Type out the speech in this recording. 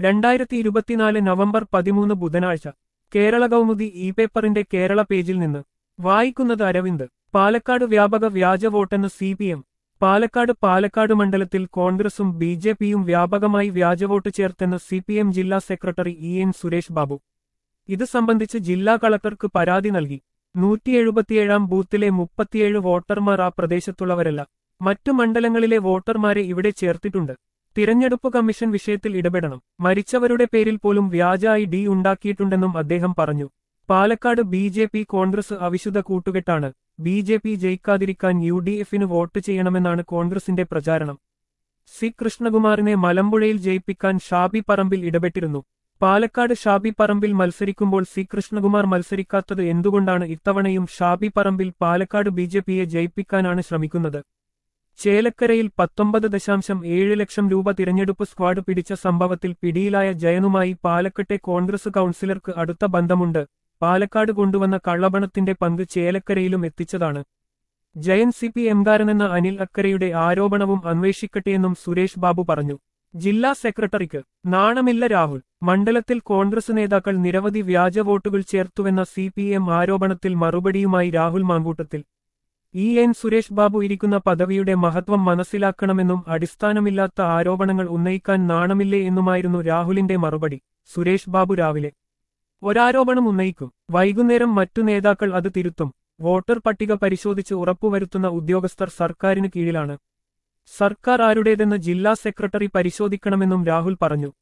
2024 November 13 ബുധനാഴ്ച Kerala Kaumudi E പേപ്പറിന്റെ കേരള പേജിൽ നിന്ന് വായിക്കുന്നത് അരവിന്ദ്. പാലക്കാട് വ്യാപക വ്യാജ വോട്ടെന്ന് CPM. പാലക്കാട് മണ്ഡലത്തിൽ കോൺഗ്രസും BJPയും വ്യാപകമായി വ്യാജവോട്ട് ചേർത്തെന്ന് CPM ജില്ലാ സെക്രട്ടറി EN സുരേഷ് ബാബു. ഇത് സംബന്ധിച്ച് ജില്ലാ കളക്ടർക്ക് പരാതി നൽകി. 177 ബൂത്തിലെ 37 വോട്ടർമാർ ആ പ്രദേശത്തുള്ളവരല്ല. മറ്റു മണ്ഡലങ്ങളിലെ വോട്ടർമാരെ ഇവിടെ ചേർത്തിട്ടുണ്ട്. തിരഞ്ഞെടുപ്പ് കമ്മീഷൻ വിഷയത്തിൽ ഇടപെടണം. മരിച്ചവരുടെ പേരിൽ പോലും വ്യാജ ID ഉണ്ടാക്കിയിട്ടുണ്ടെന്നും അദ്ദേഹം പറഞ്ഞു. പാലക്കാട് BJP കോൺഗ്രസ് അവിശുദ്ധ കൂട്ടുകെട്ടാണ്. BJP ജയിക്കാതിരിക്കാൻ UDFന് വോട്ട് ചെയ്യണമെന്നാണ് കോൺഗ്രസിന്റെ പ്രചാരണം. സി കൃഷ്ണകുമാറിനെ മലമ്പുഴയിൽ ജയിപ്പിക്കാൻ ഷാബി പറമ്പിൽ ഇടപെട്ടിരുന്നു. പാലക്കാട് ഷാബി പറമ്പിൽ മത്സരിക്കുമ്പോൾ സി കൃഷ്ണകുമാർ മത്സരിക്കാത്തത് എന്തുകൊണ്ടാണ്? ഇത്തവണയും ഷാബി പറമ്പിൽ പാലക്കാട് BJPയെ ജയിപ്പിക്കാനാണ് ശ്രമിക്കുന്നത്. ചേലക്കരയിൽ 19.7 ലക്ഷം രൂപ തിരഞ്ഞെടുപ്പ് സ്ക്വാഡ് പിടിച്ച സംഭവത്തിൽ പിടിയിലായ ജയനുമായി പാലക്കട്ടെ കോൺഗ്രസ് കൗൺസിലർക്ക് അടുത്ത ബന്ധമുണ്ട്. പാലക്കാട് കൊണ്ടുവന്ന കള്ളപ്പണത്തിന്റെ പങ്ക് ചേലക്കരയിലും എത്തിച്ചതാണ്. ജയൻ CPMകാരനെന്ന അനിൽ അക്കരയുടെ ആരോപണവും അന്വേഷിക്കട്ടെയെന്നും സുരേഷ് ബാബു പറഞ്ഞു. ജില്ലാ സെക്രട്ടറിക്ക് നാണമില്ല രാഹുൽ. മണ്ഡലത്തിൽ കോൺഗ്രസ് നേതാക്കൾ നിരവധി വ്യാജ വോട്ടുകൾ ചേർത്തുവെന്ന CPM ആരോപണത്തിൽ മറുപടിയുമായി രാഹുൽ മാങ്കൂട്ടത്തിൽ. EN സുരേഷ് ബാബു ഇരിക്കുന്ന പദവിയുടെ മഹത്വം മനസ്സിലാക്കണമെന്നും അടിസ്ഥാനമില്ലാത്ത ആരോപണങ്ങൾ ഉന്നയിക്കാൻ നാണമില്ലേ എന്നുമായിരുന്നു രാഹുലിന്റെ മറുപടി. സുരേഷ് ബാബു രാവിലെ ഒരാരോപണം ഉന്നയിക്കും, വൈകുന്നേരം മറ്റു നേതാക്കൾ അത് തിരുത്തും. വോട്ടർ പട്ടിക പരിശോധിച്ച് ഉറപ്പുവരുത്തുന്ന ഉദ്യോഗസ്ഥർ സർക്കാരിന് കീഴിലാണ്. സർക്കാർ ആരുടേതെന്ന് ജില്ലാ സെക്രട്ടറി പരിശോധിക്കണമെന്നും രാഹുൽ പറഞ്ഞു.